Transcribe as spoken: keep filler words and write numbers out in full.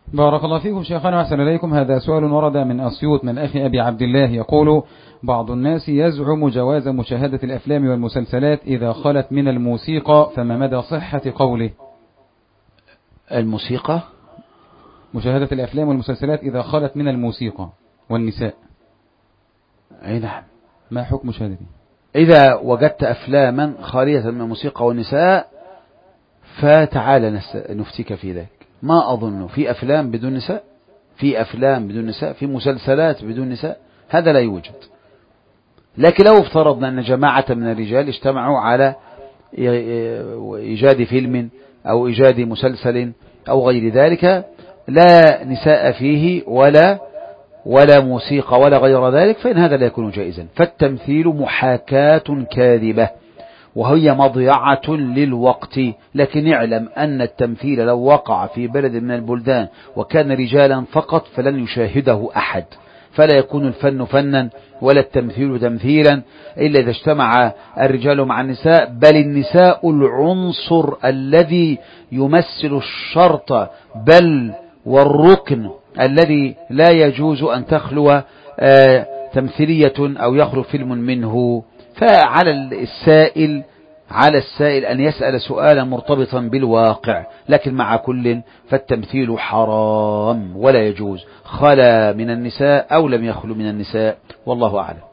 بارك الله فيكم شيخنا وأحسن إليكم. هذا سؤال ورد من أسيوط من أخي أبي عبد الله يقول: بعض الناس يزعم جواز مشاهدة الأفلام والمسلسلات إذا خلت من الموسيقى، فما مدى صحة قوله؟ الموسيقى، مشاهدة الأفلام والمسلسلات إذا خلت من الموسيقى والنساء. أي نعم. ما حكم مشاهدته؟ إذا وجدت أفلاما خالية من الموسيقى والنساء فتعال نفتيك في ذلك. ما أظن في أفلام بدون نساء، في أفلام بدون نساء، في مسلسلات بدون نساء، هذا لا يوجد. لكن لو افترضنا أن جماعة من الرجال اجتمعوا على إيجاد فيلم أو إيجاد مسلسل أو غير ذلك لا نساء فيه ولا ولا موسيقى ولا غير ذلك، فإن هذا لا يكون جائزا. فالتمثيل محاكاة كاذبة وهي مضيعة للوقت. لكن اعلم أن التمثيل لو وقع في بلد من البلدان وكان رجالا فقط فلن يشاهده أحد، فلا يكون الفن فنا ولا التمثيل تمثيلا إلا إذا اجتمع الرجال مع النساء، بل النساء العنصر الذي يمثل الشرط بل والركن الذي لا يجوز أن تخلو تمثيلية أو يخلو فيلم منه. فعلى السائل على السائل أن يسأل سؤالا مرتبطا بالواقع. لكن مع كل فالتمثيل حرام ولا يجوز، خلا من النساء أو لم يخلو من النساء، والله أعلم.